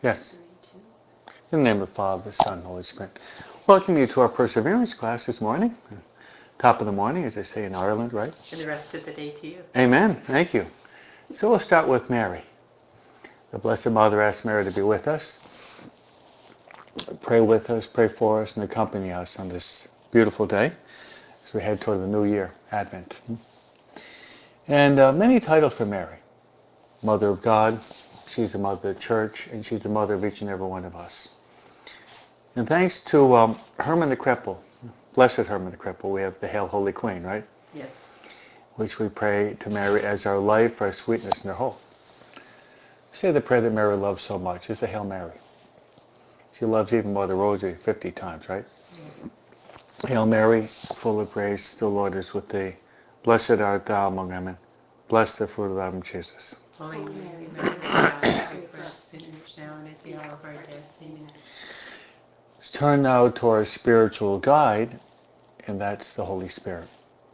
Yes. In the name of the Father, the Son, and the Holy Spirit. Welcome you to our Perseverance class this morning. Top of the morning, as they say in Ireland, right? And the rest of the day to you. Amen. Thank you. So we'll start with Mary. The Blessed Mother asked Mary to be with us, pray with us, pray for us, and accompany us on this beautiful day as we head toward the new year, Advent. And many titles for Mary. Mother of God, she's the mother of the church, and she's the mother of each and every one of us. And thanks to Herman the Cripple, Blessed Herman the Cripple, we have the Hail Holy Queen, right? Yes. Which we pray to Mary as our life, our sweetness, and our hope. Say the prayer that Mary loves so much. It's the Hail Mary. She loves even more the Rosary 50 times, right? Yes. Hail Mary, full of grace, the Lord is with thee. Blessed art thou among women. Blessed the fruit of thy womb, Jesus. Holy Mary, Mother of God, pray for us sinners now and at the hour of our death. Amen. Let's turn now to our spiritual guide, and that's the Holy Spirit.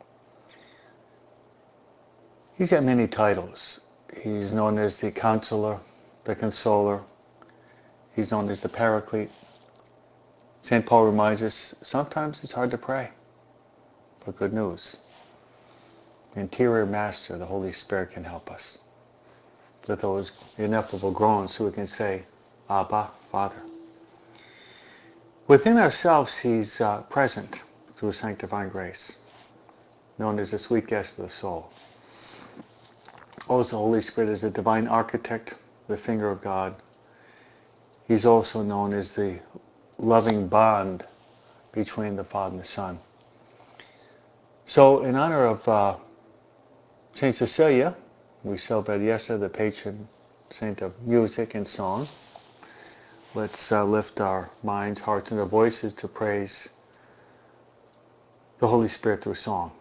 He's got many titles. He's known as the Counselor, the Consoler. He's known as the Paraclete. St. Paul reminds us, sometimes it's hard to pray for good news. The interior master, the Holy Spirit, can help us with those ineffable groans so we can say, Abba, Father. Within ourselves, he's present through sanctifying grace, known as the sweet guest of the soul. Also, the Holy Spirit is the divine architect, the finger of God. He's also known as the loving bond between the Father and the Son. So, in honor of St. Cecilia, we celebrated yesterday the patron saint of music and song. Let's lift our minds, hearts, and our voices to praise the Holy Spirit through song.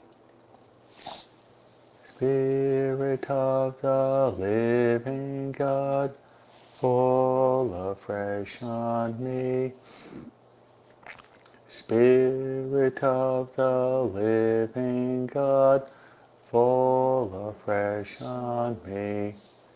Spirit of the living God, fall afresh on me. Spirit of the living God, fall afresh on me.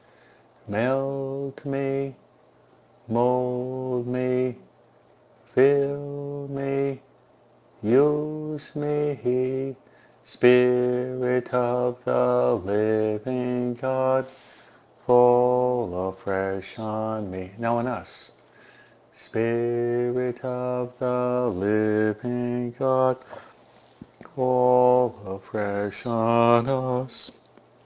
Melt me, mold me, fill me, use me. Spirit of the living God, fall afresh on me. Now on us. Spirit of the living God, fall afresh on us.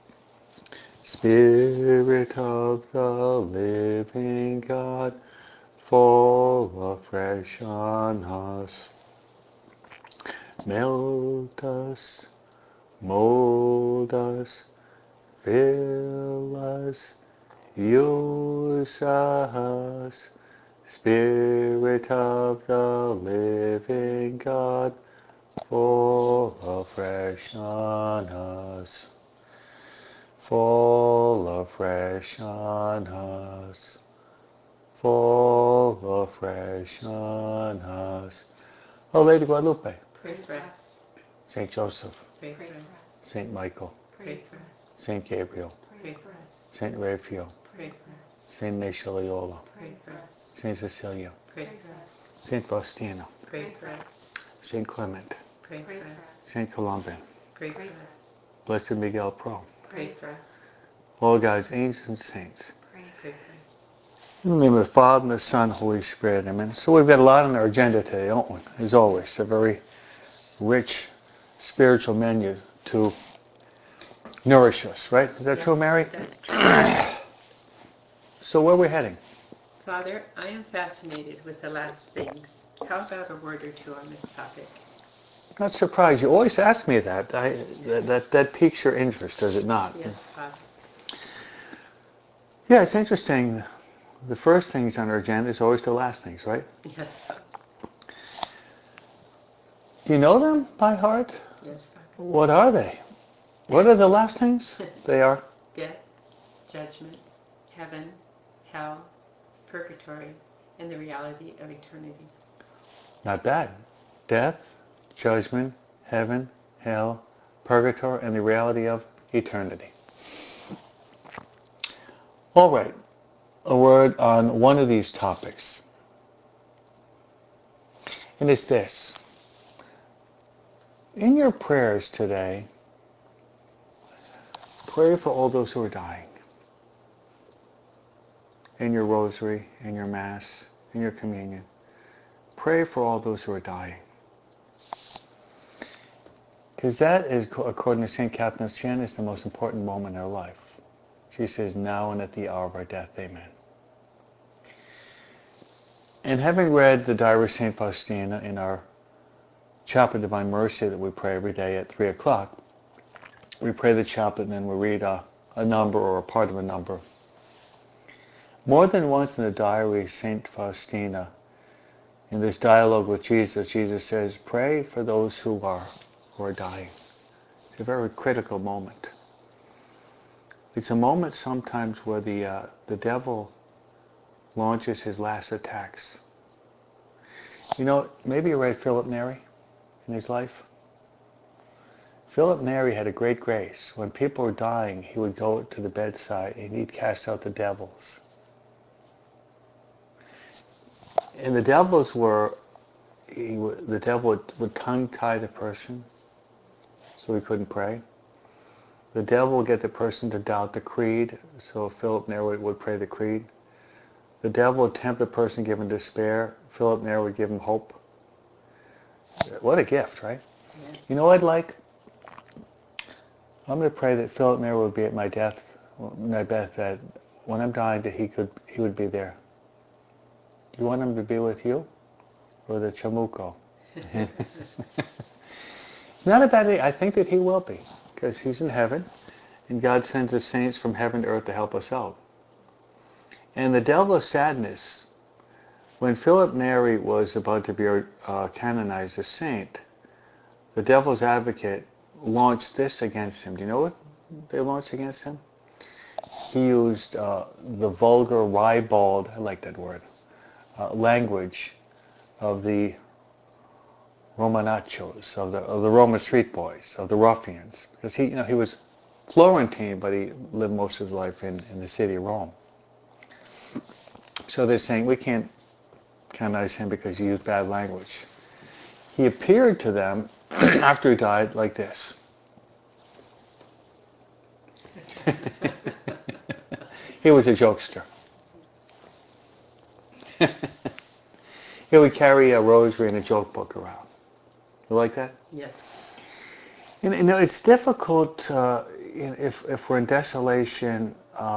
Spirit of the living God, fall afresh on us. Melt us, mold us, fill us, use us. Spirit of the living God, fall afresh on us. Fall afresh on us. Fall afresh on us. O Lady Guadalupe. Pray for us. Saint Joseph. Pray for us. Saint Michael. Pray for us. Saint Gabriel. Pray for us. Saint Raphael. Pray for us. Saint Michel Loyola. Pray for us. Saint Cecilia. Pray for us. Saint Faustina. Pray for us. Saint Clement. Pray for us. Saint Columban. Pray for us. Blessed Miguel Pro. Pray for us. All God's angels and saints. Pray for us. In the name of the Father, and the Son, Holy Spirit. Amen. So we've got a lot on our agenda today, don't we? As always, a very rich spiritual menu to nourish us, right? Is that Yes, true, Mary? That's true. So where are we heading? Father, I am fascinated with the last things. How about a word or two on this topic? Not surprised. You always ask me that. That piques your interest, does it not? Yes, Father. Yeah, it's interesting. The first things on our agenda is always the last things, right? Yes, Father. Do you know them by heart? Yes, Father. What are they? What are the last things? They are? Death, judgment, heaven, hell, purgatory, and the reality of eternity. Not bad. Death, judgment, heaven, hell, purgatory, and the reality of eternity. All right. a word on one of these topics. And it's this. In your prayers today, pray for all those who are dying. In your rosary, in your mass, in your communion. Pray for all those who are dying. Because that is, according to St. Catherine of Siena, is the most important moment in our life. She says, now and at the hour of our death, amen. And having read the Diary of St. Faustina in our Chaplet of Divine Mercy that we pray every day at 3 o'clock, we pray the chaplet and then we read a number or a part of a number. More than once in the Diary of St. Faustina, in this dialogue with Jesus, Jesus says, pray for those who are dying. It's a very critical moment. It's a moment sometimes where the devil launches his last attacks. You know, maybe you read Philip Neri in his life. Philip Neri had a great grace. When people were dying, he would go to the bedside and he'd cast out the devils. And the devils were, the devil would tongue-tie the person so he couldn't pray. The devil would get the person to doubt the creed, so Philip Neri would pray the creed. The devil would tempt the person given despair. Philip Neri would give him hope. What a gift, right? Yes. You know what I'd like? I'm going to pray that Philip Neri would be at my death, that when I'm dying, that he would be there. You want him to be with you? Or the Chamuco? It's not a bad idea. I think that he will be, because he's in heaven, and God sends the saints from heaven to earth to help us out. And the devil of sadness, when Philip Neri was about to be canonized as saint, the devil's advocate launched this against him. Do you know what they launched against him? He used the vulgar, ribald, I like that word, language of the Romanachos, of the Roman street boys, of the ruffians. Because he was Florentine, but he lived most of his life in the city of Rome. So they're saying, we can't canonize him because he used bad language. He appeared to them after he died like this. He was a jokester. He would carry a rosary and a joke book around. You like that? Yes. You know, it's difficult if we're in desolation.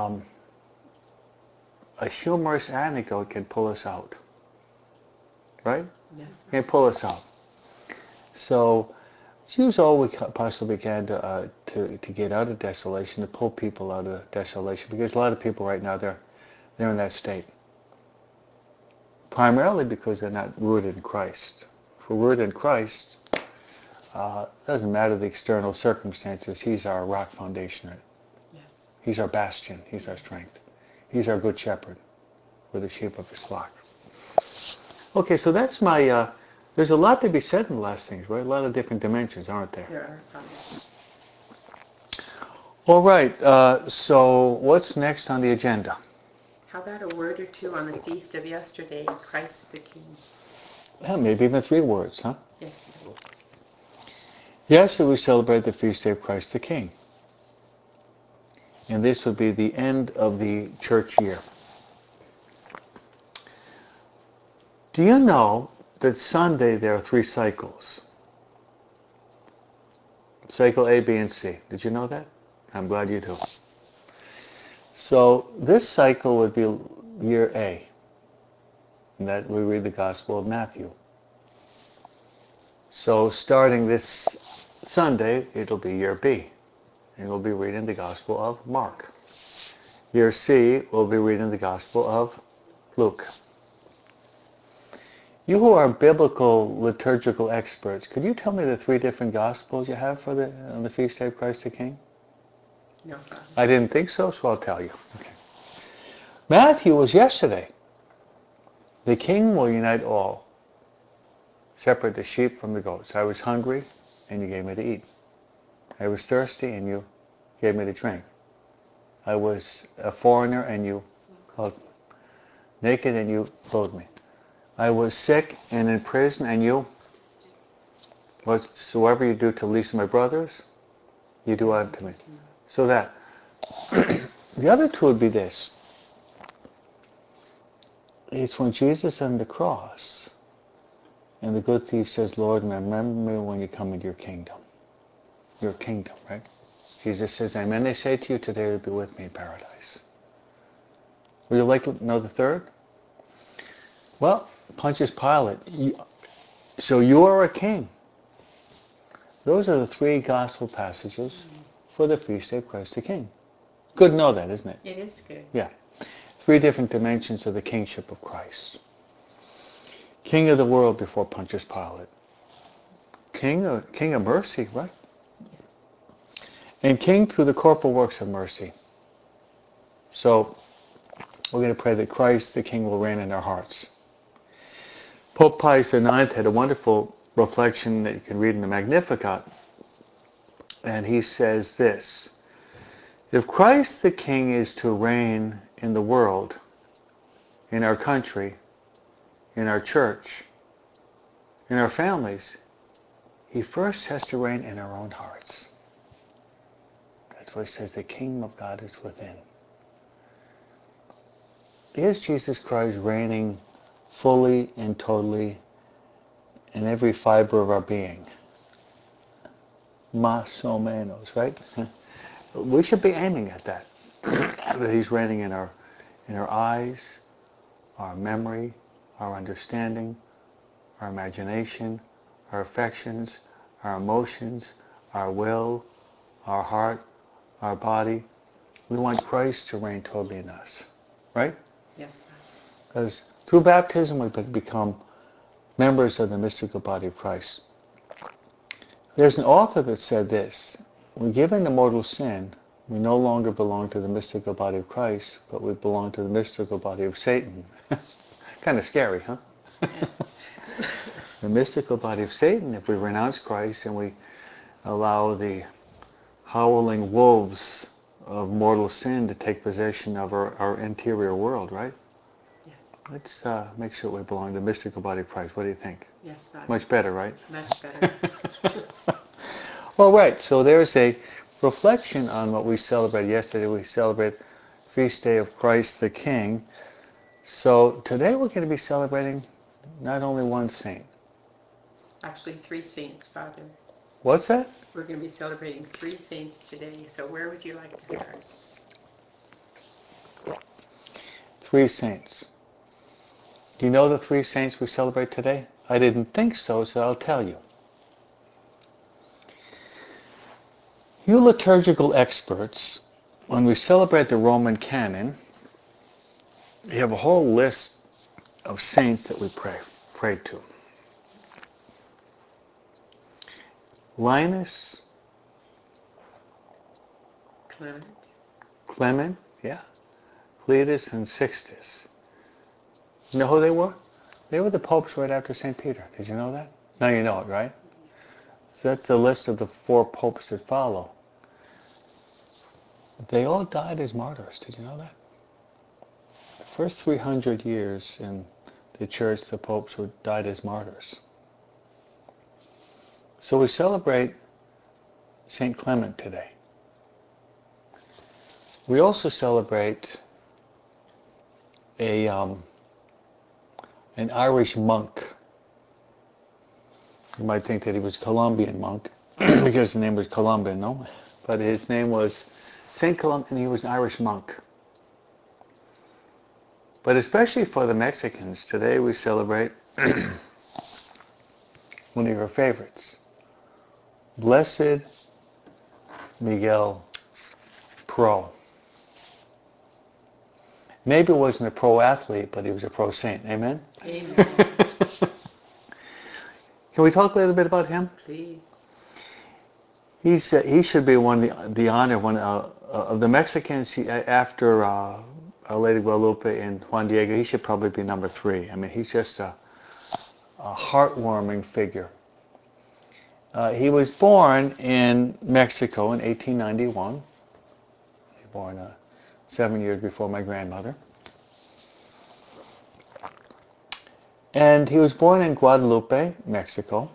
A humorous anecdote can pull us out, right? Yes. Can pull us out. So let's use all we possibly can to get out of desolation, to pull people out of desolation, because a lot of people right now they're in that state. Primarily because they're not rooted in Christ. If we're rooted in Christ, it doesn't matter the external circumstances. He's our rock foundation. Yes. He's our bastion. He's our strength. He's our good shepherd. We're the sheep of his flock. Okay, so that's my... there's a lot to be said in the last things, right? A lot of different dimensions, aren't there? There are. All right, so what's next on the agenda? How about a word or two on the feast of yesterday, Christ the King? Well, maybe even 3 words, huh? Yes. Yesterday we celebrate the feast day of Christ the King. And this would be the end of the church year. Do you know that Sunday there are 3 cycles? Cycle A, B, and C. Did you know that? I'm glad you do. So this cycle would be year A. And that we read the Gospel of Matthew. So starting this Sunday, it'll be year B. And we'll be reading the Gospel of Mark. Year C, we'll be reading the Gospel of Luke. You who are biblical liturgical experts, could you tell me the 3 different Gospels you have for on the Feast Day of Christ the King? No problem. I didn't think so, so I'll tell you. Okay. Matthew was yesterday. The King will unite all. Separate the sheep from the goats. I was hungry, and you gave me to eat. I was thirsty, and you gave me to drink. I was a foreigner, and you called Naked and you clothed me. I was sick and in prison and you, whatsoever you do to the least of my brothers, you do unto me. So that, the other two would be this. It's when Jesus on the cross, and the good thief says, Lord, remember me when you come into your kingdom. Your kingdom, right? Jesus says, amen, I say to you, today you'll be with me in paradise. Would you like to know the third? Well, Pontius Pilate, so you are a king. Those are the three gospel passages for the feast day of Christ the King. Good to know that, isn't it? It is good. Yeah. Three different dimensions of the kingship of Christ. King of the world before Pontius Pilate. King of mercy, right? Yes. And king through the corporal works of mercy. So, we're going to pray that Christ the King will reign in our hearts. Pope Pius IX had a wonderful reflection that you can read in the Magnificat. And he says this: if Christ the King is to reign in the world, in our country, in our church, in our families, he first has to reign in our own hearts. That's why it says the kingdom of God is within. Is Jesus Christ reigning fully and totally in every fiber of our being? Más o menos, right? We should be aiming at that. That he's reigning in our eyes, our memory, our understanding, our imagination, our affections, our emotions, our will, our heart, our body. We want Christ to reign totally in us. Right? Yes, Because through baptism we become members of the mystical body of Christ. There's an author that said this: we give in to mortal sin, we no longer belong to the mystical body of Christ, but we belong to the mystical body of Satan. Kind of scary, huh? Yes. The mystical body of Satan, if we renounce Christ and we allow the howling wolves of mortal sin to take possession of our interior world, right? Yes. Let's make sure we belong to the mystical body of Christ. What do you think? Yes, Father. Much better, right? Much better. Well, right. So there's a reflection on what we celebrated yesterday. We celebrate Feast Day of Christ the King. So today we're going to be celebrating not only one saint. Actually, 3 saints, Father. What's that? We're going to be celebrating 3 saints today. So where would you like to start? 3 saints. Do you know the 3 saints we celebrate today? I didn't think so, so I'll tell you. You liturgical experts, when we celebrate the Roman canon, you have a whole list of saints that we pray to. Linus, Clement, yeah, Cletus, and Sixtus. You know who they were? They were the popes right after St. Peter. Did you know that? Now you know it, right? So that's the list of the 4 popes that follow. They all died as martyrs. Did you know that? The first 300 years in the church, the popes died as martyrs. So we celebrate St. Clement today. We also celebrate an Irish monk. You might think that he was a Colombian monk because the name was Columban, no? But his name was St. Columban, and he was an Irish monk. But especially for the Mexicans, today we celebrate one of your favorites, Blessed Miguel Pro. Maybe he wasn't a pro athlete, but he was a pro saint. Amen? Amen. Can we talk a little bit about him? Please. He should be the honor one of the Mexicans. After Our Lady Guadalupe and Juan Diego, he should probably be number 3. I mean, he's just a heartwarming figure. He was born in Mexico in 1891. He was born 7 years before my grandmother. And he was born in Guadalupe, Mexico.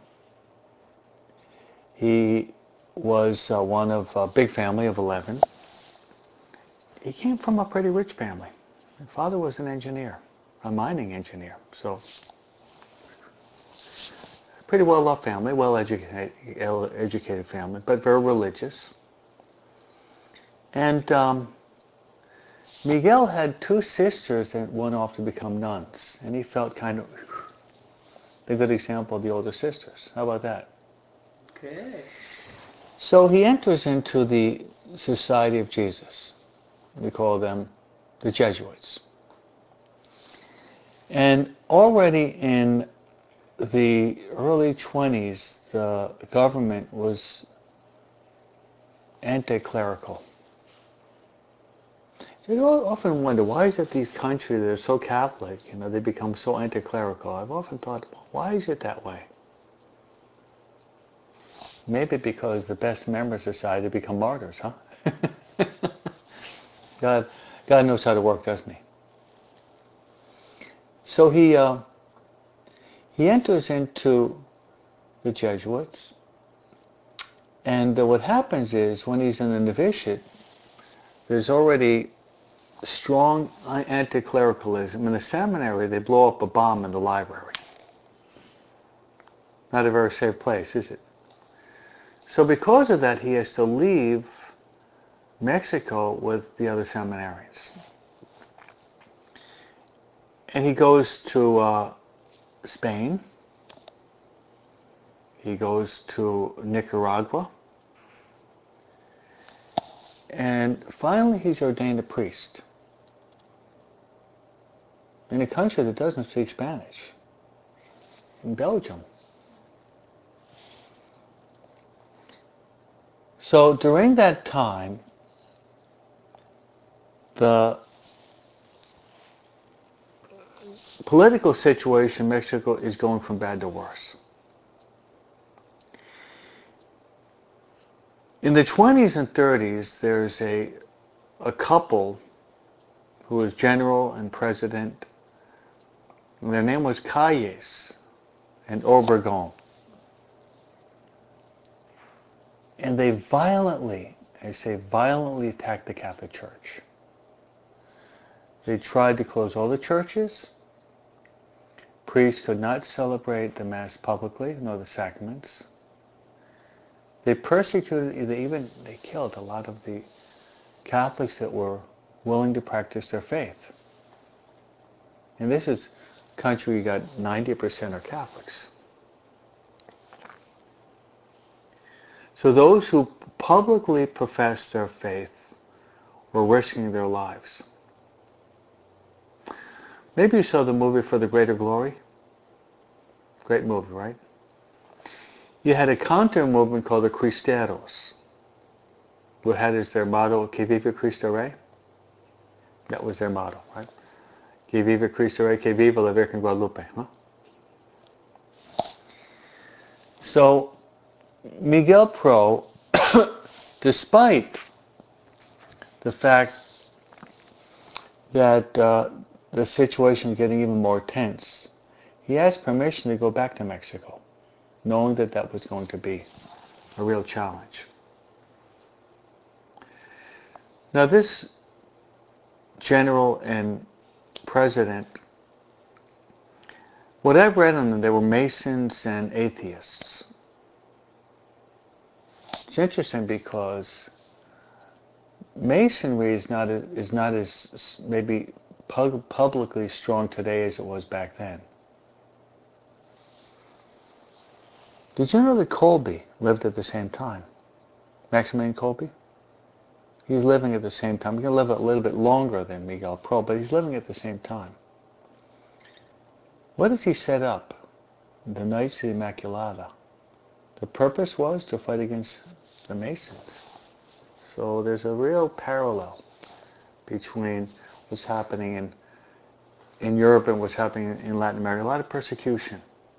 He was one of a big family of 11. He came from a pretty rich family. His father was an engineer, a mining engineer. So, pretty well-off family, well-educated family, but very religious. And Miguel had two sisters that went off to become nuns, and he felt kind of the good example of the older sisters. How about that? Good. So he enters into the Society of Jesus. We call them the Jesuits. And already in the early 20s, the government was anti-clerical. So you often wonder, why is it these countries that are so Catholic, they become so anti-clerical? I've often thought, why is it that way? Maybe because the best members of society become martyrs, huh? God knows how to work, doesn't he? So he enters into the Jesuits, and what happens is, when he's in the novitiate, there's already strong anti-clericalism. In the seminary, they blow up a bomb in the library. Not a very safe place, is it? So because of that, he has to leave Mexico with the other seminarians. And he goes to Spain. He goes to Nicaragua. And finally he's ordained a priest in a country that doesn't speak Spanish, in Belgium. So during that time, the political situation in Mexico is going from bad to worse. In the 20s and 30s, there's a couple who was general and president. And their name was Calles and Obregón. And they violently attacked the Catholic Church. They tried to close all the churches. Priests could not celebrate the Mass publicly, nor the sacraments. They persecuted, they killed a lot of the Catholics that were willing to practice their faith. And this is a country you got 90% are Catholics. So those who publicly professed their faith were risking their lives. Maybe you saw the movie For the Greater Glory. Great movie, right? You had a counter movement called the Cristeros, who had as their motto, Que viva Cristo Rey. That was their motto, right? Que viva Cristo Rey, que viva la Virgen Guadalupe. Huh? So Miguel Pro, despite the fact that the situation is getting even more tense, he asked permission to go back to Mexico, knowing that that was going to be a real challenge. Now this general and president, what I've read on them, they were Masons and atheists. It's interesting because Masonry is not as maybe publicly strong today as it was back then. Did you know that Kolbe lived at the same time? Maximilian Kolbe? He's living at the same time. He's going to live a little bit longer than Miguel Pro, but he's living at the same time. What does he set up? The Knights of the Immaculata. The purpose was to fight against the Masons. So there's a real parallel between what's happening in Europe and what's happening in Latin America. A lot of persecution.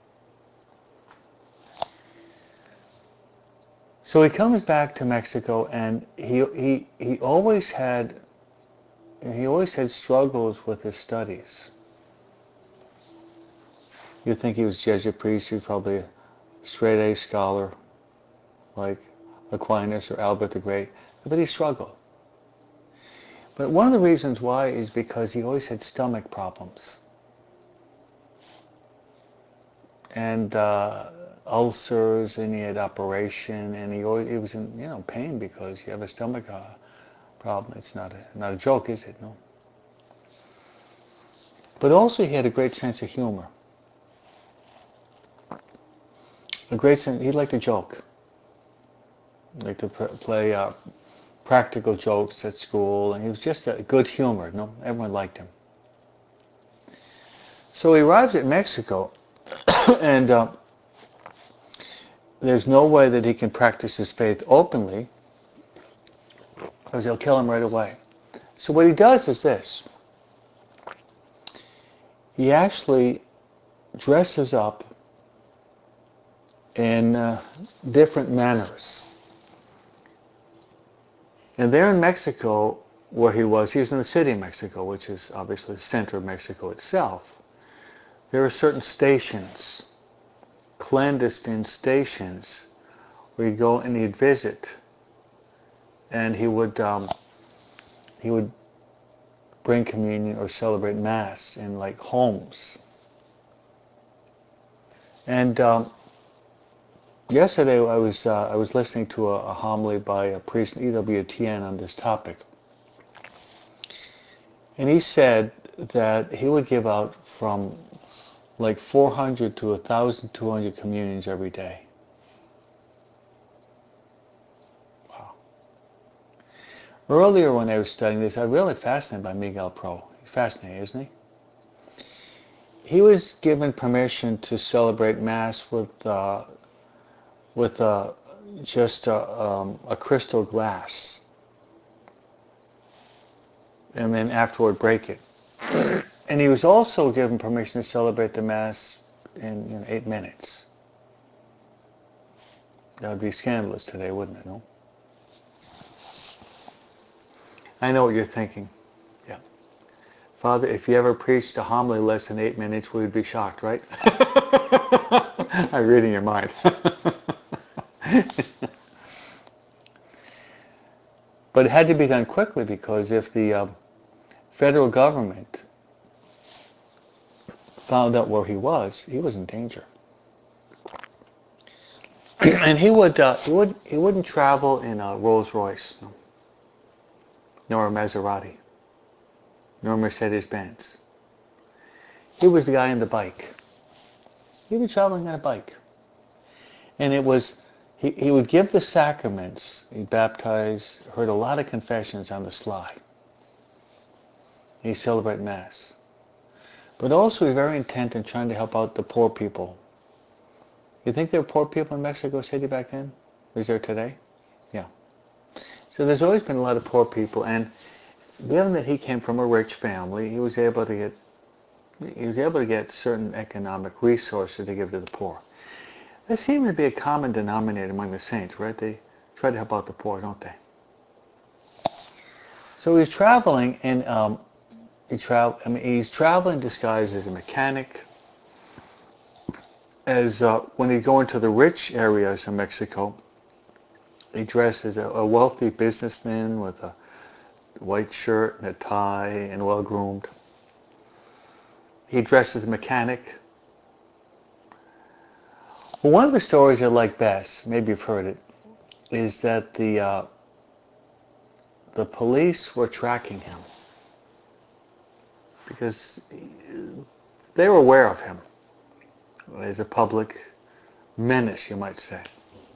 So he comes back to Mexico, and he always had struggles with his studies. You'd think he was a Jesuit priest. He was probably a straight A scholar, like Aquinas or Albert the Great. But he struggled. But one of the reasons why is because he always had stomach problems. And ulcers, and he had operation, and he was in pain because you have a stomach problem. It's not a joke, is it? No. But also he had a great sense of humor. A great sense. He liked to joke. He liked to play practical jokes at school, and he was just a good humored. No, everyone liked him. So he arrives at Mexico, and there's no way that he can practice his faith openly, because they'll kill him right away. So what he does is this. He actually dresses up in different manners. And there in Mexico, where he was in the city of Mexico, which is obviously the center of Mexico itself. There are certain stations, clandestine stations, where he'd go and he'd visit, and he would bring communion or celebrate Mass in like homes. And yesterday I was listening to a homily by a priest in EWTN on this topic, and he said that he would give out from like 400 to 1,200 communions every day. Wow. Earlier when I was studying this, I was really fascinated by Miguel Pro. He's fascinating, isn't he? He was given permission to celebrate Mass with just a crystal glass, and then afterward break it. And he was also given permission to celebrate the Mass in 8 minutes. That would be scandalous today, wouldn't it? No. I know what you're thinking. Yeah, Father, if you ever preached a homily less than 8 minutes, we would be shocked, right? I'm reading your mind. But it had to be done quickly, because if the federal government found out where he was in danger. And he wouldn't travel in a Rolls Royce, no, nor a Maserati, nor Mercedes Benz. He was the guy on the bike. He was traveling on a bike, and it was. He would give the sacraments. He baptized, heard a lot of confessions on the sly. He celebrated Mass. But also he was very intent in trying to help out the poor people. You think there were poor people in Mexico City back then? Is there today? Yeah. So there's always been a lot of poor people, and given that he came from a rich family, he was able to get certain economic resources to give to the poor. There seems to be a common denominator among the saints, right? They try to help out the poor, don't they? So he's traveling, and he's traveling disguised as a mechanic. As when he go into the rich areas of Mexico, he dresses as a wealthy businessman with a white shirt and a tie and well groomed. He dresses as a mechanic. Well, one of the stories I like best, maybe you've heard it, is that the police were tracking him because they were aware of him as a public menace, you might say.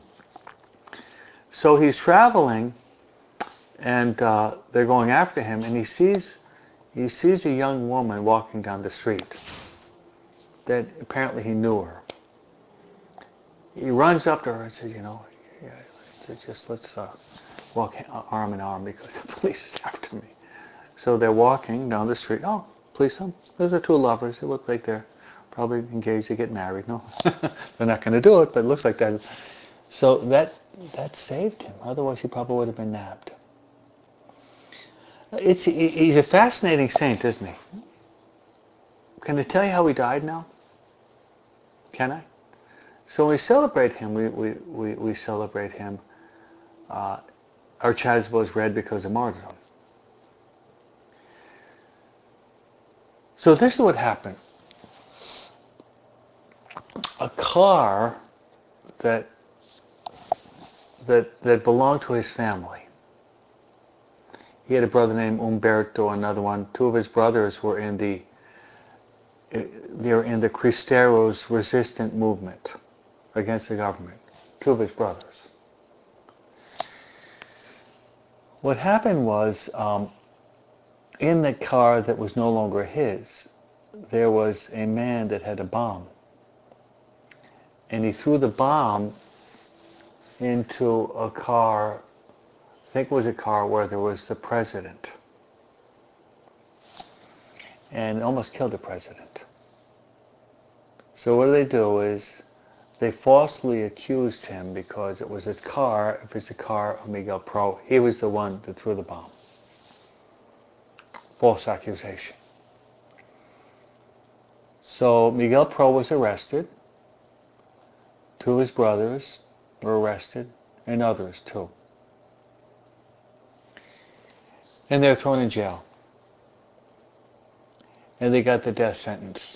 So he's traveling, and they're going after him, and he sees a young woman walking down the street that apparently he knew her. He runs up to her and says, let's walk arm in arm because the police is after me. So they're walking down the street. Oh, police, those are two lovers. They look like they're probably engaged to get married. No, they're not going to do it, but it looks like that. So that saved him. Otherwise, he probably would have been nabbed. He's a fascinating saint, isn't he? Can I tell you how he died now? Can I? So when we celebrate him, we celebrate him. Our chasuble is red because of martyrdom. So this is what happened. A car that belonged to his family. He had a brother named Umberto, another one. Two of his brothers were in the Cristeros resistant movement against the government. Two of his brothers. What happened was, in the car that was no longer his, there was a man that had a bomb. And he threw the bomb into a car, I think it was a car where there was the president. And almost killed the president. So what they do is they falsely accused him because it was his car, if it's the car of Miguel Pro, he was the one that threw the bomb. False accusation. So Miguel Pro was arrested. Two of his brothers were arrested, and others too. And they're thrown in jail. And they got the death sentence.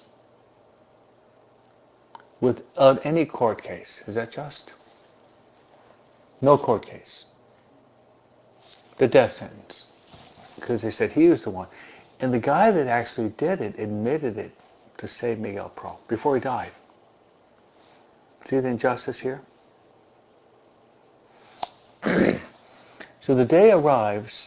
Without any court case. Is that just? No court case. The death sentence. Because they said he was the one. And the guy that actually did it admitted it to save Miguel Pro before he died. See the injustice here? So the day arrives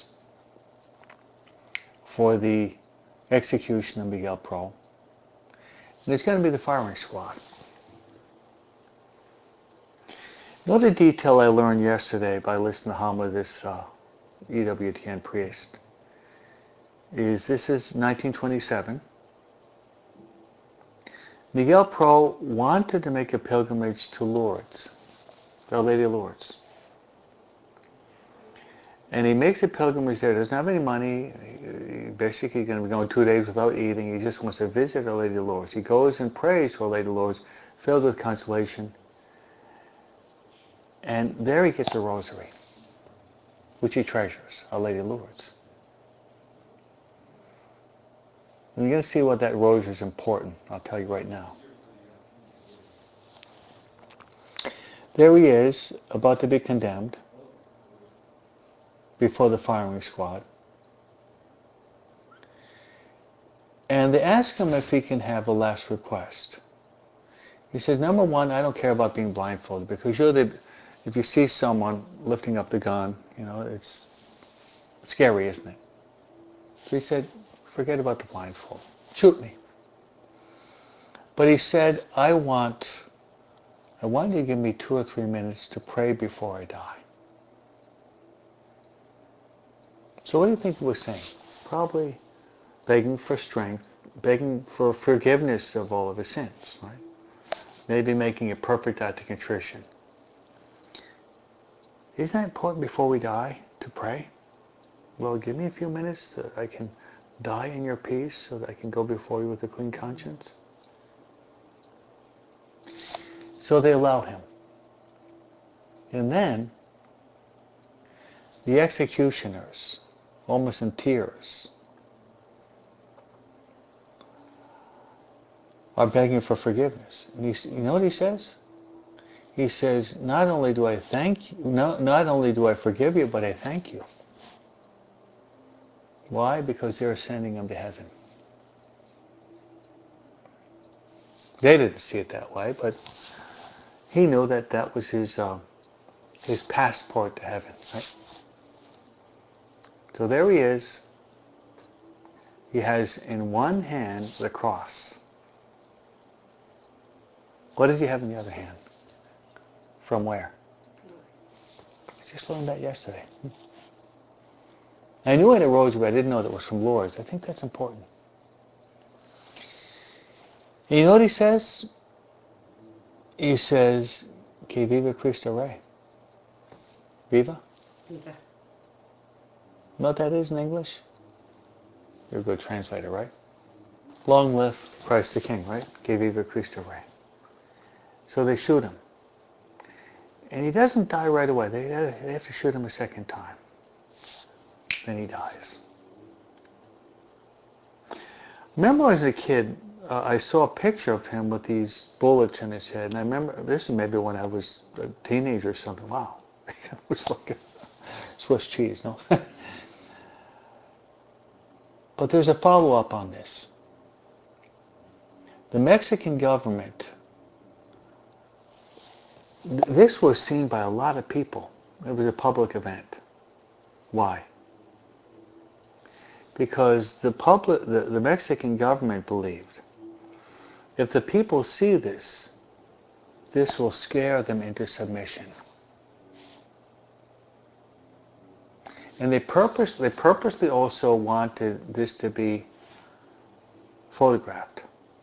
for the execution of Miguel Pro. And it's going to be the firing squad. Another detail I learned yesterday by listening to homily of this EWTN priest is this is 1927. Miguel Pro wanted to make a pilgrimage to Lourdes, Our Lady of Lourdes. And he makes a pilgrimage there. He doesn't have any money. He's basically going to be going 2 days without eating. He just wants to visit Our Lady of Lourdes. He goes and prays to Our Lady of Lourdes, filled with consolation. And there he gets a rosary, which he treasures, Our Lady of Lourdes. And you're going to see why that rosary is important. I'll tell you right now. There he is, about to be condemned before the firing squad. And they ask him if he can have a last request. He says, number one, I don't care about being blindfolded, because if you see someone lifting up the gun, it's scary, isn't it? So he said, forget about the blindfold. Shoot me. But he said, I want you to give me 2 or 3 minutes to pray before I die. So what do you think he was saying? Probably begging for strength, begging for forgiveness of all of his sins, right? Maybe making a perfect act of contrition. Isn't that important before we die, to pray? Lord, give me a few minutes so that I can die in your peace, so that I can go before you with a clean conscience. So they allow him. And then, the executioners, almost in tears, are begging for forgiveness. And you know what he says? He says, not only do I forgive you, but I thank you. Why? Because they're sending him to heaven. They didn't see it that way, but he knew that that was his passport to heaven, right? So there he is. He has in one hand the cross. What does he have in the other hand? From where? I just learned that yesterday. I knew I had a rosary, but I didn't know that it was from Lourdes. I think that's important. And you know what he says? He says, Que viva Cristo Rey. Viva? Viva. You know what that is in English? You're a good translator, right? Long live Christ the King, right? Que viva Cristo Rey. So they shoot him. And he doesn't die right away. They have to shoot him a second time. Then he dies. Remember as a kid, I saw a picture of him with these bullets in his head. And I remember, this is maybe when I was a teenager or something. Wow. It was like a Swiss cheese, no? But there's a follow-up on this. The Mexican government, this was seen by a lot of people. It was a public event. Why? Because the Mexican government believed if the people see this, this will scare them into submission. And they purposely also wanted this to be photographed.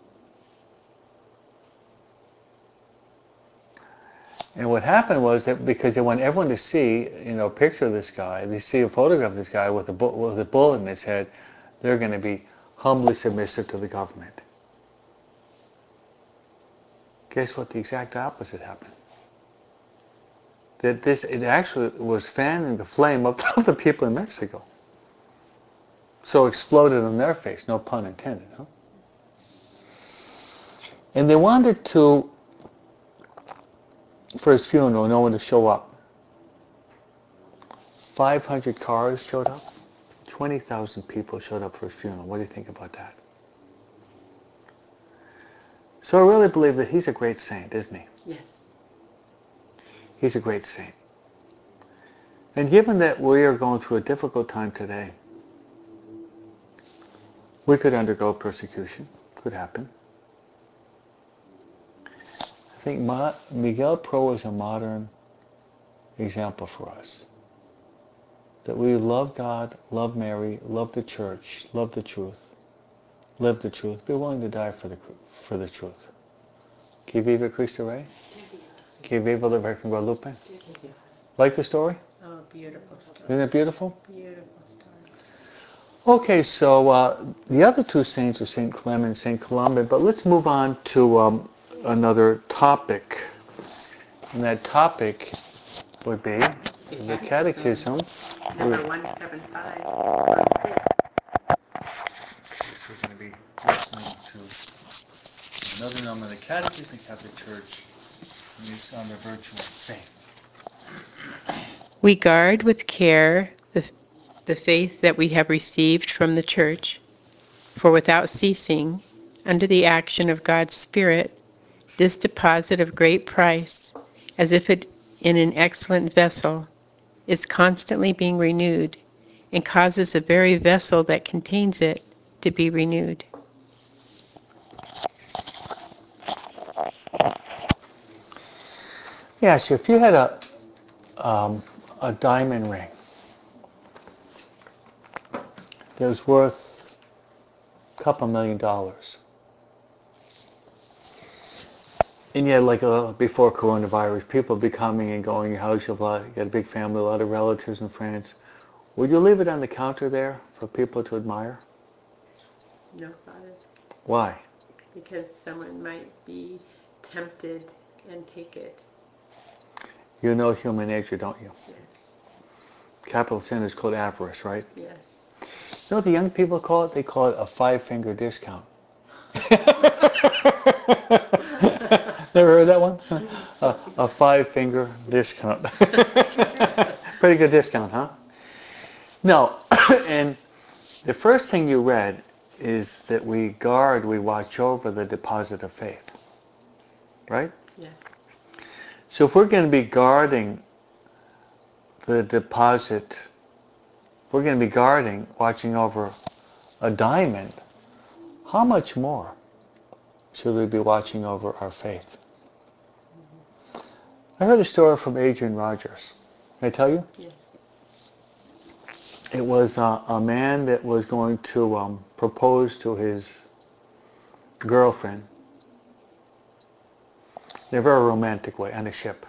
And what happened was that because they want everyone to see, a picture of this guy, they see a photograph of this guy with a bullet in his head, they're going to be humbly submissive to the government. Guess what? The exact opposite happened. That it actually was fanning the flame of the people in Mexico. So exploded on their face, no pun intended, huh? And they wanted to, for his funeral, no one to show up. 500 cars showed up. 20,000 people showed up for his funeral. What do you think about that? So I really believe that he's a great saint, isn't he? Yes. He's a great saint. And given that we are going through a difficult time today, we could undergo persecution. Could happen. I think Miguel Pro is a modern example for us. That we love God, love Mary, love the church, love the truth, live the truth, be willing to die for the truth. Que viva Cristo Rey? Que viva la Virgen Guadalupe? Like the story? Oh, beautiful story. Isn't it beautiful? Beautiful story. Okay, so the other two saints are St. Clement and St. Columban, but let's move on to another topic. And that topic would be the Catechism. Number 175. We're going to be listening to another number of the Catechism of the Catholic Church, and it's on the virtue of faith. We guard with care the faith that we have received from the Church, for without ceasing, under the action of God's Spirit, this deposit of great price, as if it in an excellent vessel, is constantly being renewed, and causes the very vessel that contains it to be renewed. Yeah, so if you had a diamond ring that was worth a couple $1 million, and yet, before coronavirus, people be coming and going, your house, you got a big family, a lot of relatives and friends. Would you leave it on the counter there for people to admire? No, Father. Why? Because someone might be tempted and take it. You know human nature, don't you? Yes. Capital sin is called avarice, right? Yes. You know what the young people call it? They call it a 5-finger discount. Never heard that one? A 5-finger discount. Pretty good discount, huh? No, and the first thing you read is that we watch over the deposit of faith. Right? Yes. So if we're going to be guarding the deposit, we're going to be watching over a diamond, how much more should we be watching over our faith? I heard a story from Adrian Rogers. Can I tell you? Yes. It was a man that was going to propose to his girlfriend in a very romantic way on a ship.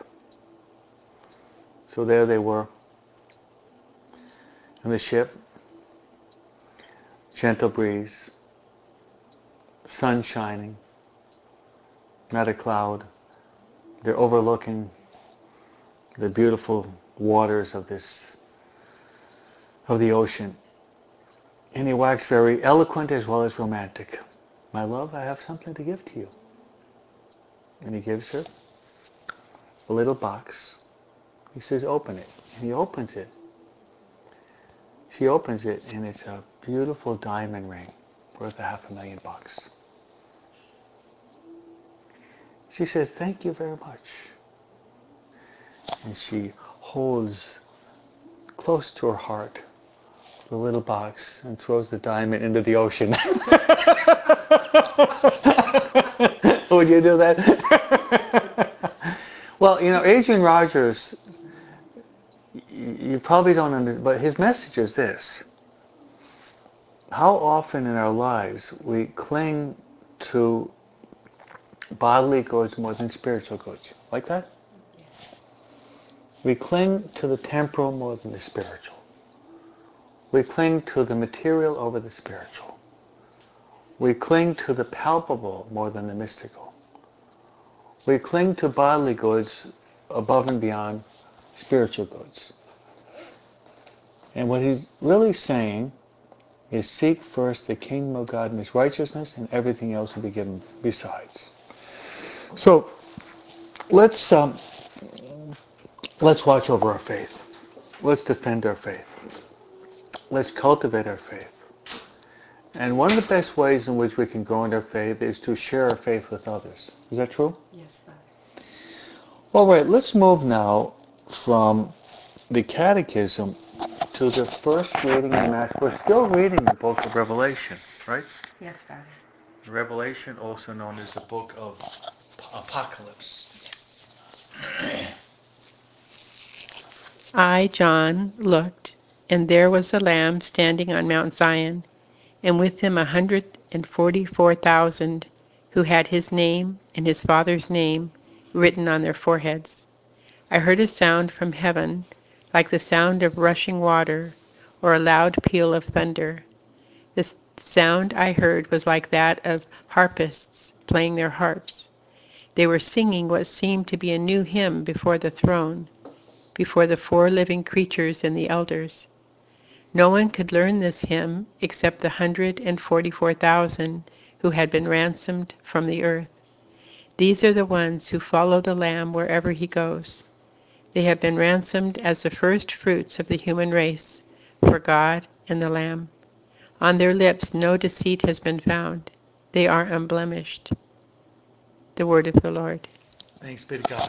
So there they were on the ship, gentle breeze, sun shining, not a cloud, They're overlooking the beautiful waters of the ocean. And he waxed very eloquent as well as romantic. My love, I have something to give to you. And he gives her a little box. He says, open it. And he opens it. She opens it, and it's a beautiful diamond ring worth $500,000. She says, thank you very much. And she holds close to her heart the little box and throws the diamond into the ocean. Would you do that? Well, Adrian Rogers, you probably don't understand, but his message is this. How often in our lives we cling to bodily goods more than spiritual goods. Like that? We cling to the temporal more than the spiritual. We cling to the material over the spiritual. We cling to the palpable more than the mystical. We cling to bodily goods above and beyond spiritual goods. And what he's really saying is seek first the kingdom of God and his righteousness, and everything else will be given besides. So let's watch over our faith. Let's defend our faith. Let's cultivate our faith. And one of the best ways in which we can grow in our faith is to share our faith with others. Is that true? Yes, Father. All right, let's move now from the Catechism to the first reading of the Mass. We're still reading the book of Revelation, right? Yes, Father. Revelation, also known as the book of Apocalypse. I, John, looked, and there was the Lamb standing on Mount Zion, and with him 144,000 who had his name and his Father's name written on their foreheads. I heard a sound from heaven, like the sound of rushing water, or a loud peal of thunder. The sound I heard was like that of harpists playing their harps. They were singing what seemed to be a new hymn before the throne, before the 4 living creatures and the elders. No one could learn this hymn except the 144,000 who had been ransomed from the earth. These are the ones who follow the Lamb wherever he goes. They have been ransomed as the first fruits of the human race, for God and the Lamb. On their lips no deceit has been found. They are unblemished. The word of the Lord. Thanks be to God.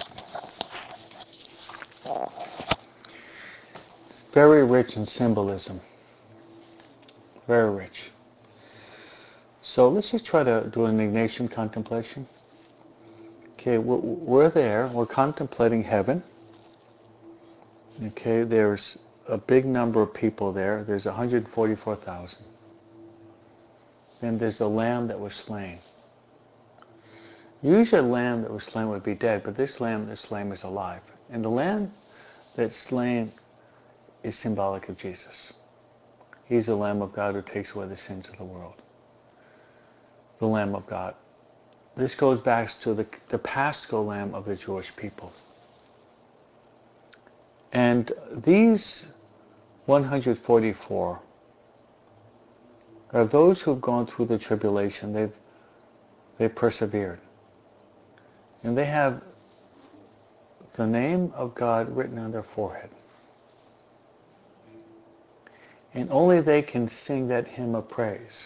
Very rich in symbolism. Very rich. So let's just try to do an Ignatian contemplation. Okay, we're there. We're contemplating heaven. Okay, there's a big number of people there. There's 144,000. Then there's the lamb that was slain. Usually a lamb that was slain would be dead, but this lamb that's slain is alive. And the lamb that's slain is symbolic of Jesus. He's the Lamb of God who takes away the sins of the world. The Lamb of God. This goes back to the Paschal Lamb of the Jewish people. And these 144 are those who've gone through the tribulation. They've persevered. And they have the name of God written on their forehead. And only they can sing that hymn of praise.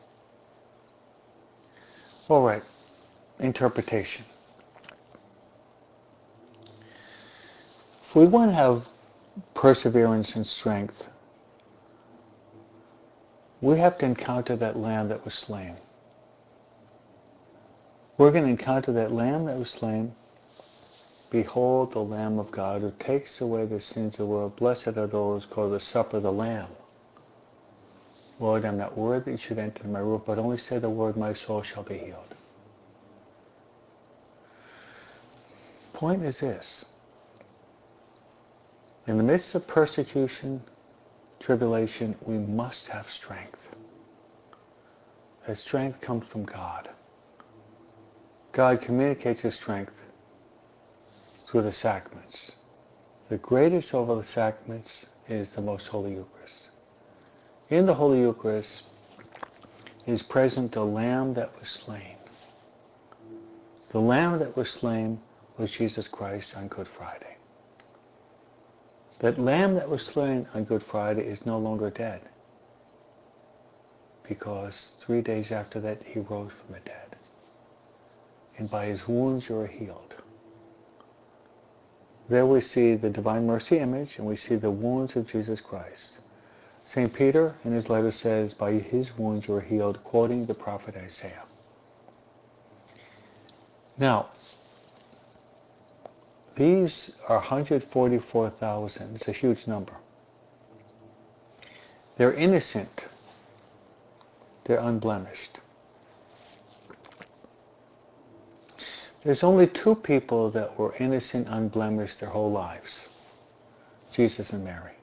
All right, interpretation. If we want to have perseverance and strength, we have to encounter that lamb that was slain. We're going to encounter that lamb that was slain. Behold the Lamb of God who takes away the sins of the world. Blessed are those called the supper of the Lamb. Lord, I'm not worthy you should enter my roof, but only say the word, my soul shall be healed. Point is this. In the midst of persecution, tribulation, we must have strength. That strength comes from God. God communicates his strength through the sacraments. The greatest of all the sacraments is the Most Holy Eucharist. In the Holy Eucharist is present the Lamb that was slain. The Lamb that was slain was Jesus Christ on Good Friday. That Lamb that was slain on Good Friday is no longer dead, because 3 days after that he rose from the dead. And by his wounds you are healed. There we see the Divine Mercy image, and we see the wounds of Jesus Christ. St. Peter in his letter says, by his wounds you are healed, quoting the prophet Isaiah. Now, these are 144,000. It's a huge number. They're innocent. They're unblemished. There's only two people that were innocent, unblemished their whole lives. Jesus and Mary.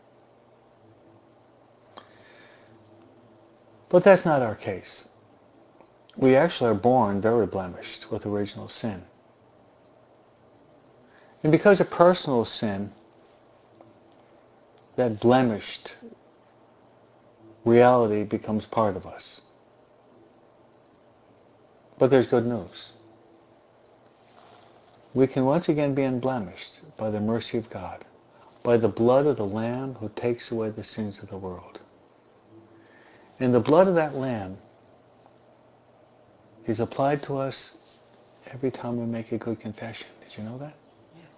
But that's not our case. We actually are born very blemished with original sin. And because of personal sin, that blemished reality becomes part of us. But there's good news. We can once again be unblemished by the mercy of God, by the blood of the Lamb who takes away the sins of the world. And the blood of that Lamb is applied to us every time we make a good confession. Did you know that? Yes.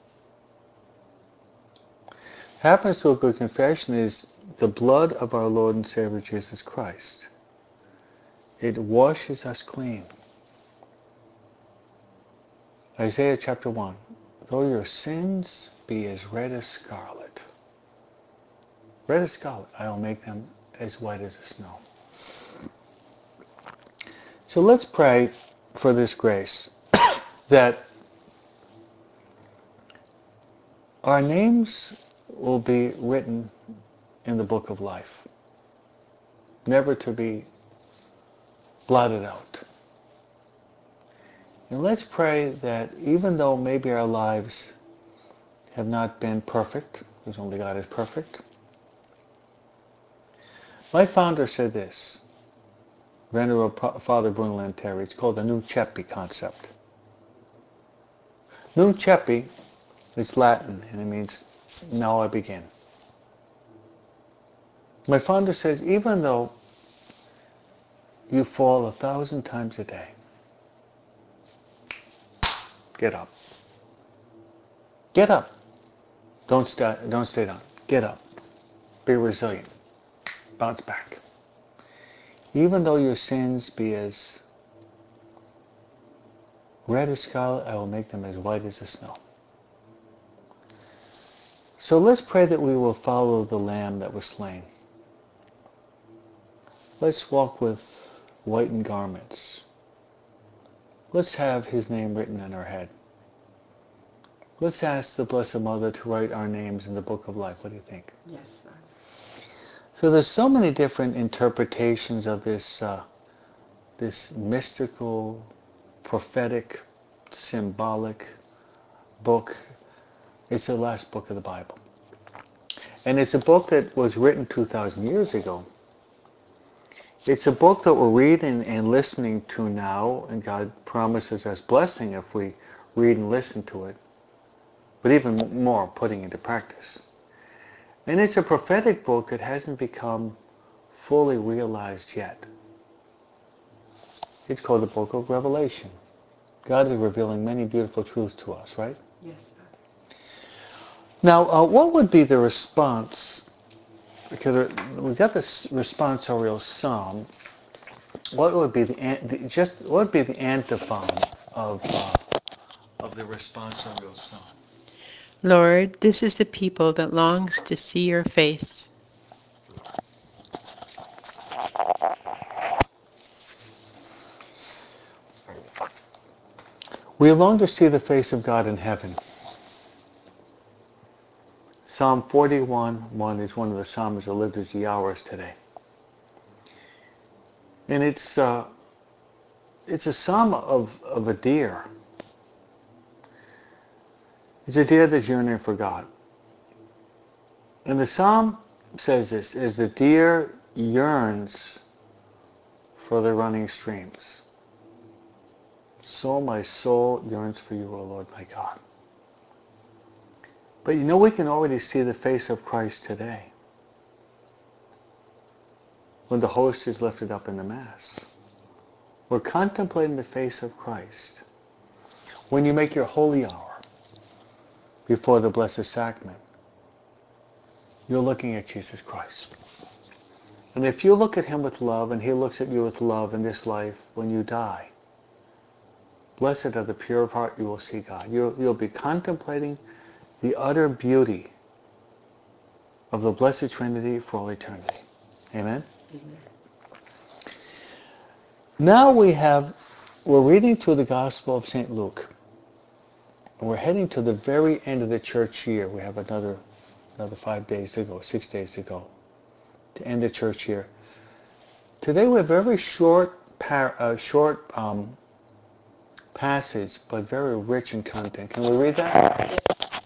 Happens to a good confession is the blood of our Lord and Savior Jesus Christ. It washes us clean. Isaiah chapter 1, though your sins be as red as scarlet, I will make them as white as the snow. So let's pray for this grace, that our names will be written in the book of life, never to be blotted out. And let's pray that even though maybe our lives have not been perfect, because only God is perfect. My founder said this, Venerable Father Bruno Lanteri, it's called the Nunc Cepi concept. Nunc Cepi is Latin, and it means, now I begin. My founder says, even though you fall 1,000 times a day, get up. Get up. Don't stay down. Get up. Be resilient. Bounce back. Even though your sins be as red as scarlet, I will make them as white as the snow. So let's pray that we will follow the Lamb that was slain. Let's walk with whitened garments. Let's have his name written on our head. Let's ask the Blessed Mother to write our names in the book of life. What do you think? Yes, Father. So there's so many different interpretations of this this mystical, prophetic, symbolic book. It's the last book of the Bible. And it's a book that was written 2,000 years ago. It's a book that we're reading and listening to now, and God promises us blessing if we read and listen to it, but even more, putting into practice. And it's a prophetic book that hasn't become fully realized yet. It's called the Book of Revelation. God is revealing many beautiful truths to us, right? Yes, Father. Now, what would be the response? Because we've got this responsorial psalm. What would be the antiphon of the responsorial psalm? Lord, this is the people that longs to see your face. We long to see the face of God in heaven. Psalm 41:1 is one of the Psalms that liturgy hours today. And it's a psalm of a deer. It's a deer that's yearning for God. And the psalm says this, as the deer yearns for the running streams, so my soul yearns for you, O Lord my God. But you know, we can already see the face of Christ today when the host is lifted up in the Mass. We're contemplating the face of Christ. When you make your holy hour before the Blessed Sacrament, you're looking at Jesus Christ. And if you look at him with love and he looks at you with love in this life, when you die, blessed are the pure of heart, you will see God. You'll be contemplating the utter beauty of the Blessed Trinity for all eternity. Amen? Amen. Now we're reading through the Gospel of St. Luke. And we're heading to the very end of the church year. We have another 5 days to go, 6 days to go, to end the church year. Today we have a very short passage, but very rich in content. Can we read that?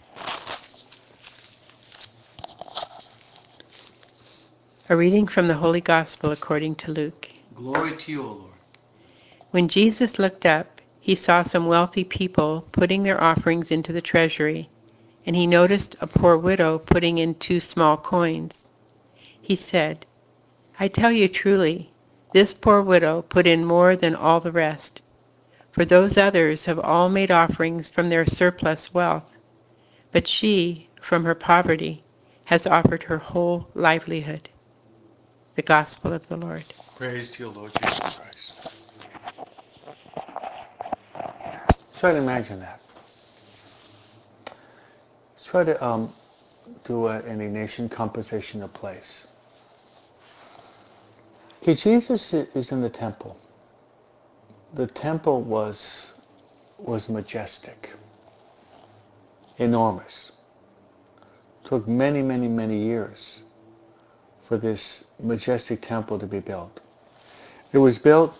A reading from the Holy Gospel according to Luke. Glory to you, O Lord. When Jesus looked up, he saw some wealthy people putting their offerings into the treasury, and he noticed a poor widow putting in 2 small coins. He said, I tell you truly, this poor widow put in more than all the rest, for those others have all made offerings from their surplus wealth, but she, from her poverty, has offered her whole livelihood. The Gospel of the Lord. Praise to you, Lord Jesus Christ. Try to imagine that. Let's try to do an Ignatian composition of place. Okay, Jesus is in the temple. The temple was majestic, enormous. It took many, many, many years for this majestic temple to be built. It was built,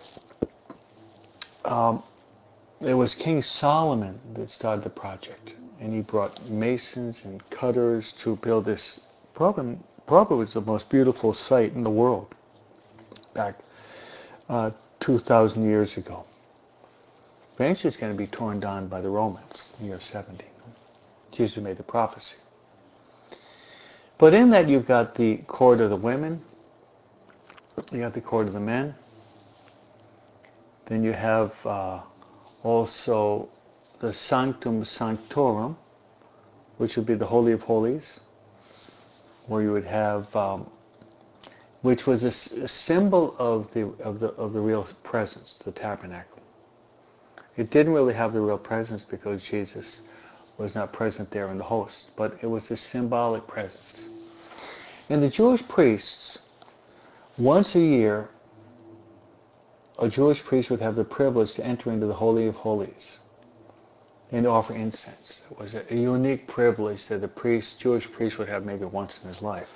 it was King Solomon that started the project, and he brought masons and cutters to build this. Probably was the most beautiful site in the world back 2,000 years ago. Eventually it's going to be torn down by the Romans in the year 70. Jesus made the prophecy. But in that you've got the court of the women, you got the court of the men, then you have also the Sanctum Sanctorum, which would be the Holy of Holies, where you would have, which was a symbol of the real presence, the tabernacle. It didn't really have the real presence because Jesus was not present there in the host, but it was a symbolic presence. And the Jewish priests, once a year, a Jewish priest would have the privilege to enter into the Holy of Holies and offer incense. It was a unique privilege that a Jewish priest would have maybe once in his life.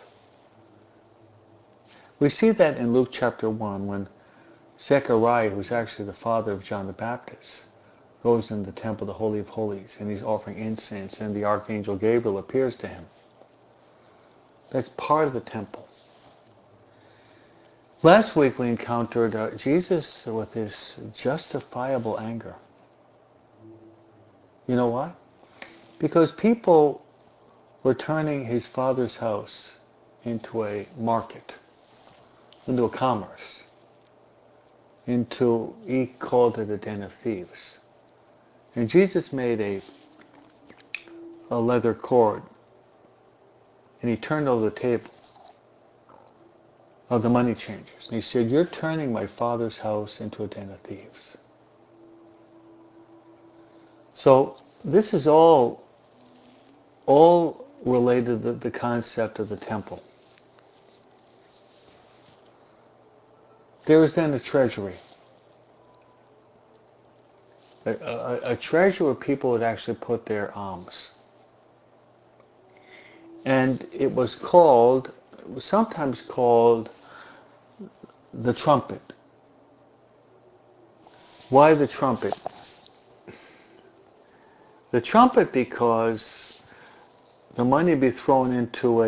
We see that in Luke chapter 1 when Zechariah, who's actually the father of John the Baptist, goes in the temple, the Holy of Holies, and he's offering incense, and the Archangel Gabriel appears to him. That's part of the temple. Last week we encountered Jesus with his justifiable anger. You know why? Because people were turning his father's house into a market, into a commerce, he called it a den of thieves. And Jesus made a leather cord, and he turned over the table of the money changers. And he said, you're turning my father's house into a den of thieves. So this is all related to the concept of the temple. There is then a treasury. A treasury where people would actually put their alms. And it was sometimes called the trumpet. Why the trumpet? The trumpet because the money be thrown into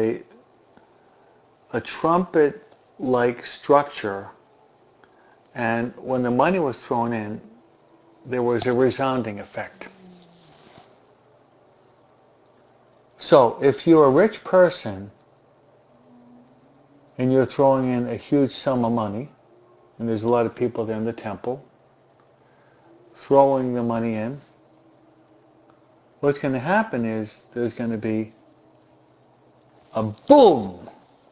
a trumpet-like structure, and when the money was thrown in, there was a resounding effect. So if you're a rich person and you're throwing in a huge sum of money, and there's a lot of people there in the temple, throwing the money in, what's going to happen is there's going to be a boom.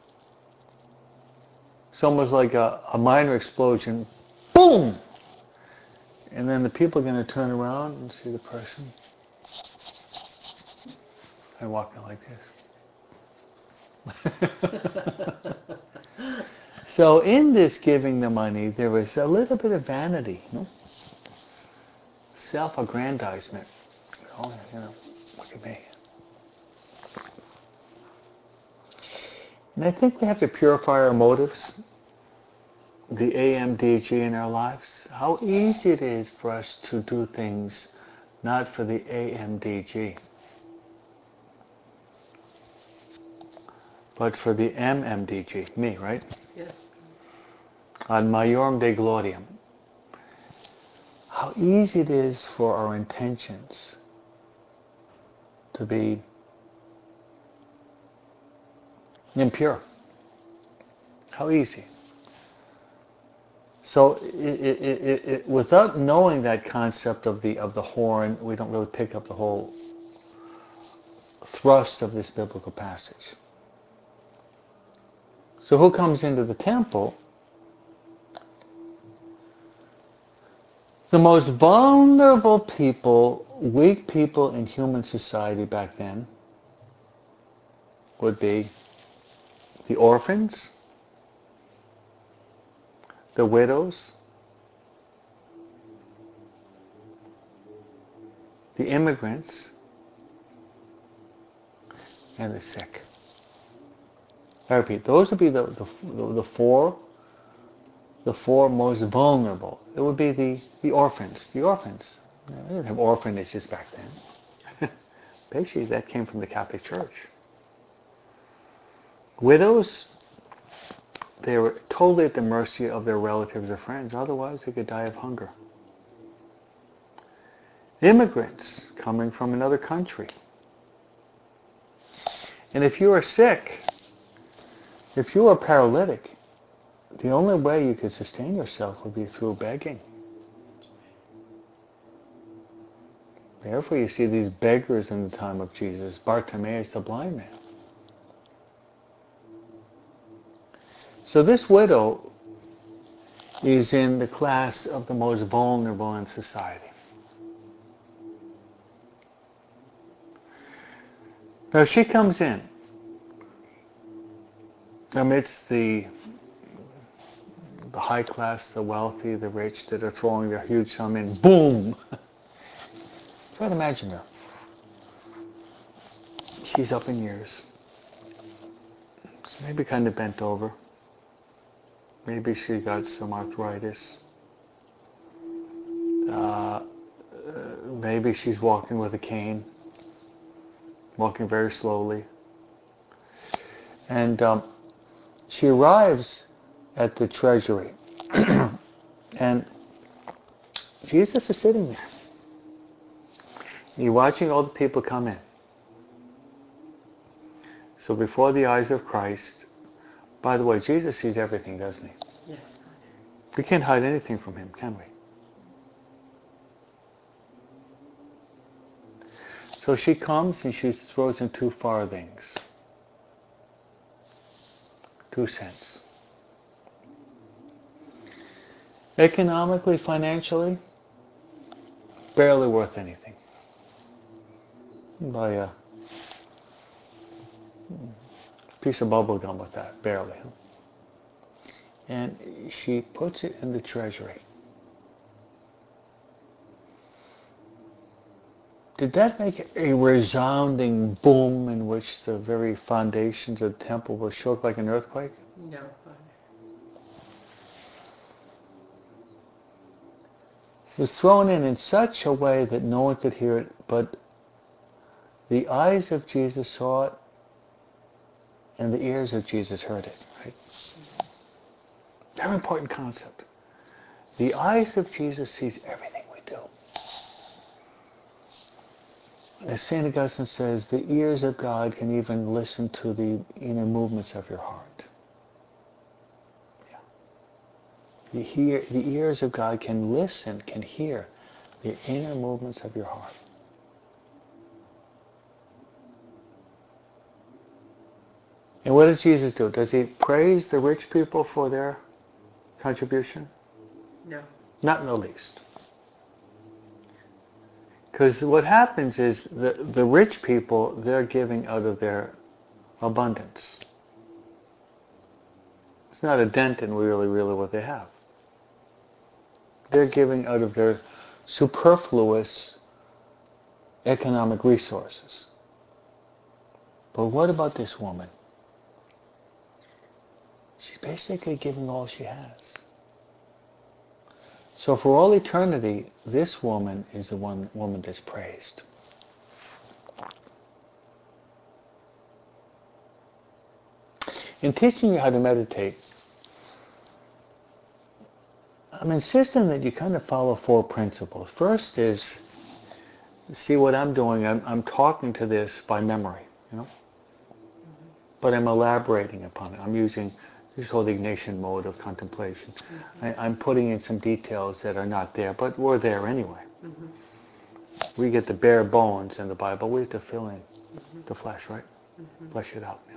It's almost like a minor explosion. Boom! And then the people are going to turn around and see the person. And walking like this. So in this giving the money, there was a little bit of vanity, self-aggrandizement. Oh, look at me. And I think we have to purify our motives, the AMDG in our lives. How easy it is for us to do things not for the AMDG, but for the MMDG, me, right? Yes. Ad Maiorem Dei Gloriam. How easy it is for our intentions to be impure. How easy. So without knowing that concept of the horn, we don't really pick up the whole thrust of this biblical passage. So who comes into the temple? The most vulnerable people, weak people in human society back then would be the orphans, the widows, the immigrants, and the sick. I repeat, those would be the four most vulnerable. It would be the orphans. The orphans. They didn't have orphanages back then. Basically, that came from the Catholic Church. Widows, they were totally at the mercy of their relatives or friends. Otherwise, they could die of hunger. Immigrants coming from another country. And if you are sick, if you are paralytic, the only way you could sustain yourself would be through begging. Therefore, you see these beggars in the time of Jesus. Bartimaeus, the blind man. So this widow is in the class of the most vulnerable in society. Now she comes in amidst the high class, the wealthy, the rich that are throwing their huge sum in. Boom! Try to imagine her. She's up in years. It's maybe kind of bent over. Maybe she got some arthritis. Maybe she's walking with a cane. Walking very slowly. And she arrives at the treasury. And Jesus is sitting there. You're watching all the people come in. So before the eyes of Christ, by the way, Jesus sees everything, doesn't he? Yes. We can't hide anything from him, can we? So she comes and she throws in 2 farthings. 2 cents. Economically, financially, barely worth anything. Buy a piece of bubble gum with that, barely. And she puts it in the treasury. Did that make a resounding boom in which the very foundations of the temple were shook like an earthquake? No. It was thrown in such a way that no one could hear it but The eyes of Jesus saw it, and the ears of Jesus heard it. Right? Very important concept. The eyes of Jesus sees everything we do. As St. Augustine says, the ears of God can even listen to the inner movements of your heart. Yeah. The ears of God can listen, can hear the inner movements of your heart. And what does Jesus do? Does he praise the rich people for their contribution? No. Not in the least. Because what happens is the rich people, they're giving out of their abundance. It's not a dent in really what they have. They're giving out of their superfluous economic resources. But what about this woman? She's basically giving all she has. So for all eternity, this woman is the woman that's praised. In teaching you how to meditate, I'm insisting that you kind of follow 4 principles. First is, see what I'm doing, I'm talking to this by memory, but I'm elaborating upon it. I'm using, this is called the Ignatian mode of contemplation. I'm putting in some details that are not there, but were there anyway. We get the bare bones in the Bible, we have to fill in the flesh, right? Flesh it out.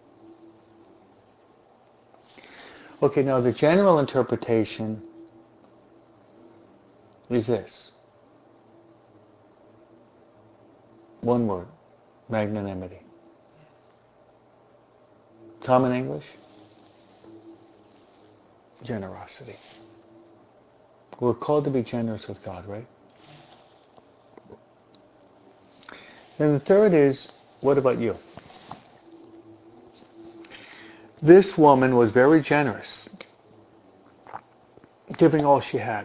Okay, now the general interpretation is this. One word, magnanimity. Common English? Generosity. We're called to be generous with God, right? Then the third is, what about you? This woman was very generous, giving all she had.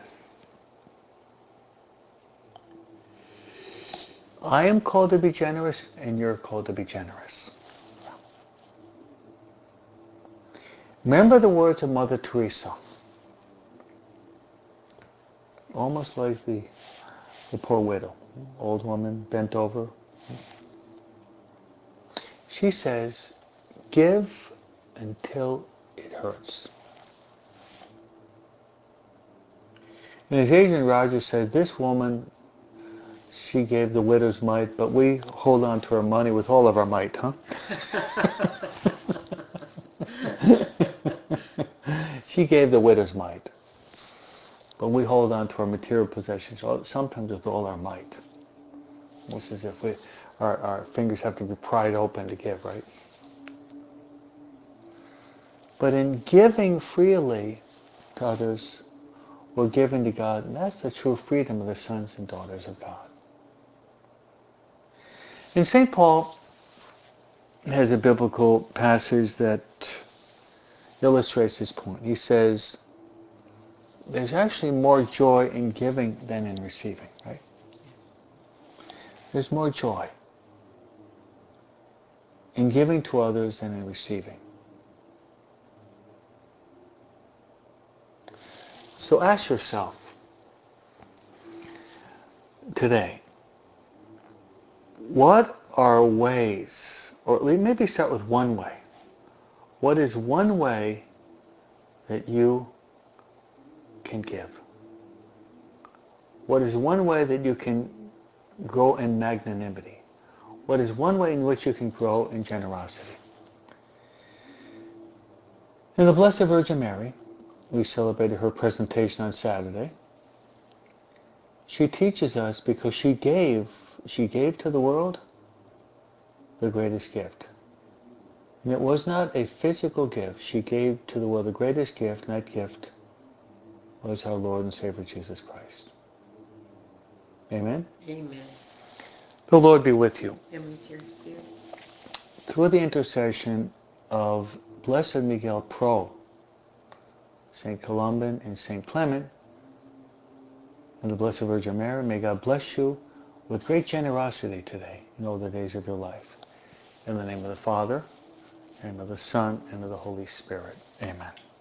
I am called to be generous, and you're called to be generous. Remember the words of Mother Teresa. Almost like the poor widow, old woman bent over. She says, give until it hurts. And as Adrian Rogers said, this woman, she gave the widow's mite, but we hold on to our money with all of our might, huh? She gave the widow's mite, but we hold on to our material possessions, sometimes with all our might. It's as if our fingers have to be pried open to give, right? But in giving freely to others, we're giving to God, and that's the true freedom of the sons and daughters of God. And St. Paul has a biblical passage that illustrates this point. He says, there's actually more joy in giving than in receiving, right? There's more joy in giving to others than in receiving. So ask yourself today, what are ways, or maybe start with one way. What is one way that you can give? What is one way that you can grow in magnanimity? What is one way in which you can grow in generosity? In the Blessed Virgin Mary, we celebrated her presentation on Saturday. She teaches us because she gave to the world the greatest gift. And it was not a physical gift. She gave to the world the greatest gift, and that gift was our Lord and Savior Jesus Christ. Amen? Amen. The Lord be with you. And with your spirit. Through the intercession of Blessed Miguel Pro, St. Columban and St. Clement, and the Blessed Virgin Mary, may God bless you with great generosity today in all the days of your life. In the name of the Father, and of the Son, and of the Holy Spirit. Amen.